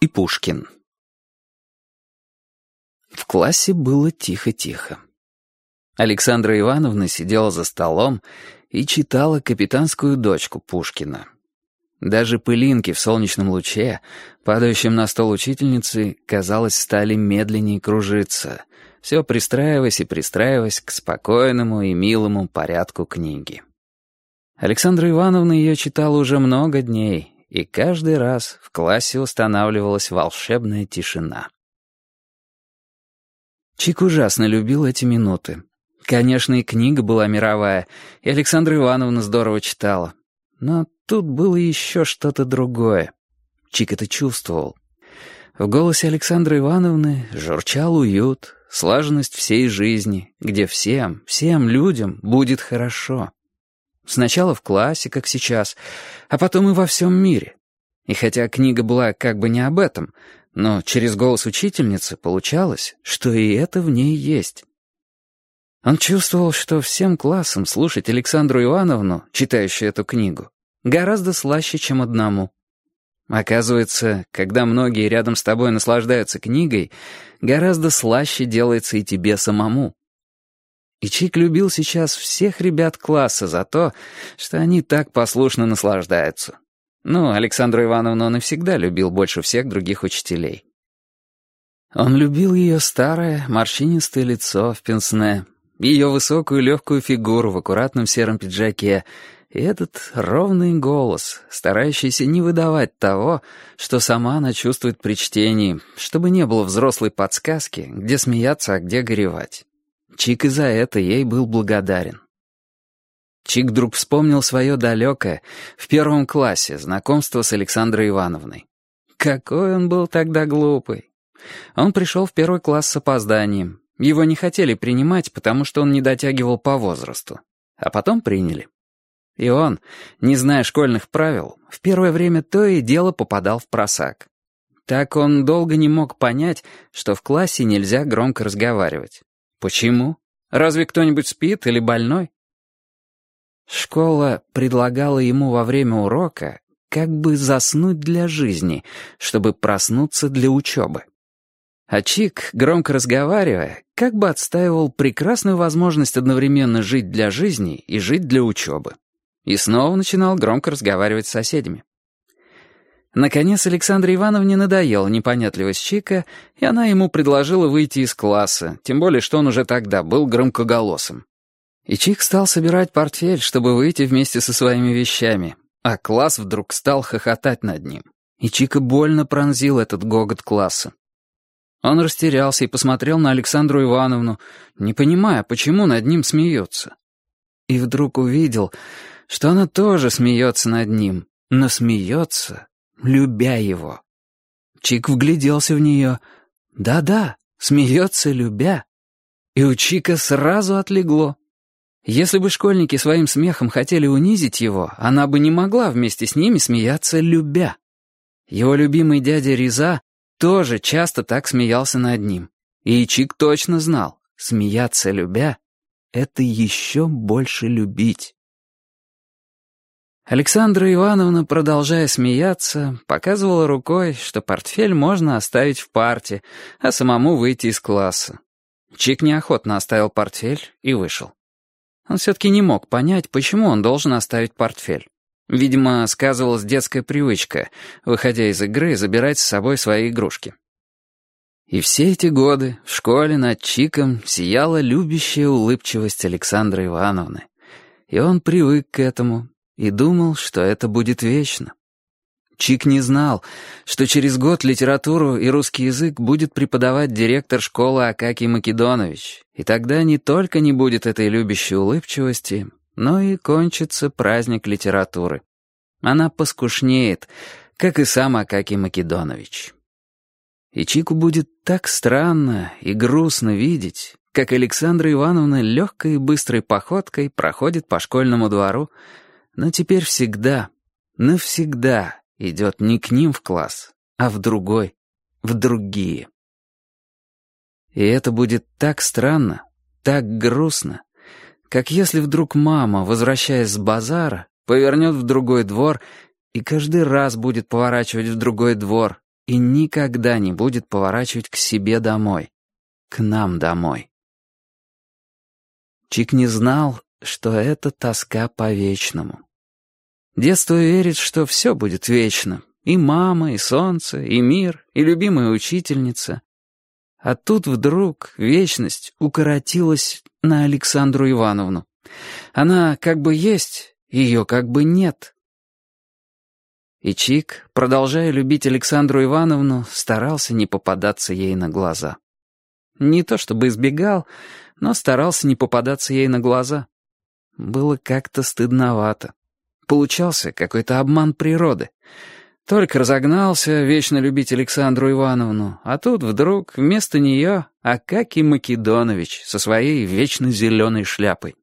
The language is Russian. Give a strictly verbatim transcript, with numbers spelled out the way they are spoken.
Пушкин. В классе было тихо-тихо. Александра Ивановна сидела за столом и читала «Капитанскую дочку» Пушкина. Даже пылинки в солнечном луче, падающем на стол учительницы, казалось, стали медленнее кружиться, все пристраиваясь и пристраиваясь к спокойному и милому порядку книги. Александра Ивановна ее читала уже много дней, и каждый раз в классе устанавливалась волшебная тишина. Чик ужасно любил эти минуты. Конечно, и книга была мировая, и Александра Ивановна здорово читала. Но тут было еще что-то другое. Чик это чувствовал. В голосе Александры Ивановны журчал уют, слаженность всей жизни, где всем, всем людям будет хорошо. Сначала в классе, как сейчас, а потом и во всем мире. И хотя книга была как бы не об этом, но через голос учительницы получалось, что и это в ней есть. Он чувствовал, что всем классом слушать Александру Ивановну, читающую эту книгу, гораздо слаще, чем одному. Оказывается, когда многие рядом с тобой наслаждаются книгой, гораздо слаще делается и тебе самому. И Чик любил сейчас всех ребят класса за то, что они так послушно наслаждаются. Ну, Александру Ивановну он и всегда любил больше всех других учителей. Он любил ее старое, морщинистое лицо в пенсне, ее высокую легкую фигуру в аккуратном сером пиджаке и этот ровный голос, старающийся не выдавать того, что сама она чувствует при чтении, чтобы не было взрослой подсказки, где смеяться, а где горевать. Чик и за это ей был благодарен. Чик вдруг вспомнил свое далекое, в первом классе, знакомство с Александрой Ивановной. Какой он был тогда глупый. Он пришел в первый класс с опозданием. Его не хотели принимать, потому что он не дотягивал по возрасту. А потом приняли. И он, не зная школьных правил, в первое время то и дело попадал в просак. Так он долго не мог понять, что в классе нельзя громко разговаривать. Почему? Разве кто-нибудь спит или больной? Школа предлагала ему во время урока как бы заснуть для жизни, чтобы проснуться для учебы. А Чик, громко разговаривая, как бы отстаивал прекрасную возможность одновременно жить для жизни и жить для учебы. И снова начинал громко разговаривать с соседями. Наконец Александре Ивановне надоела непонятливость Чика, и она ему предложила выйти из класса, тем более что он уже тогда был громкоголосым. И Чик стал собирать портфель, чтобы выйти вместе со своими вещами, а класс вдруг стал хохотать над ним. И Чика больно пронзил этот гогот класса. Он растерялся и посмотрел на Александру Ивановну, не понимая, почему над ним смеются. И вдруг увидел, что она тоже смеется над ним, но смеется, любя его. Чик вгляделся в нее. Да-да, смеется, любя. И у Чика сразу отлегло. Если бы школьники своим смехом хотели унизить его, она бы не могла вместе с ними смеяться, любя. Его любимый дядя Реза тоже часто так смеялся над ним. И Чик точно знал, смеяться, любя — это еще больше любить. Александра Ивановна, продолжая смеяться, показывала рукой, что портфель можно оставить в парте, а самому выйти из класса. Чик неохотно оставил портфель и вышел. Он все-таки не мог понять, почему он должен оставить портфель. Видимо, сказывалась детская привычка, выходя из игры, забирать с собой свои игрушки. И все эти годы в школе над Чиком сияла любящая улыбчивость Александры Ивановны. И он привык к этому и думал, что это будет вечно. Чик не знал, что через год литературу и русский язык будет преподавать директор школы Акакий Македонович, и тогда не только не будет этой любящей улыбчивости, но и кончится праздник литературы. Она поскушнеет, как и сам Акакий Македонович. И Чику будет так странно и грустно видеть, как Александра Ивановна легкой и быстрой походкой проходит по школьному двору, но теперь всегда, навсегда идет не к ним в класс, а в другой, в другие. И это будет так странно, так грустно, как если вдруг мама, возвращаясь с базара, повернет в другой двор и каждый раз будет поворачивать в другой двор и никогда не будет поворачивать к себе домой, к нам домой. Чик не знал, что это тоска по вечному. Детство верит, что все будет вечно. И мама, и солнце, и мир, и любимая учительница. А тут вдруг вечность укоротилась на Александру Ивановну. Она как бы есть, ее как бы нет. И Чик, продолжая любить Александру Ивановну, старался не попадаться ей на глаза. Не то чтобы избегал, но старался не попадаться ей на глаза. Было как-то стыдновато. Получался какой-то обман природы. Только разогнался вечно любить Александру Ивановну, а тут вдруг вместо нее Акакий Македонович со своей вечно зеленой шляпой.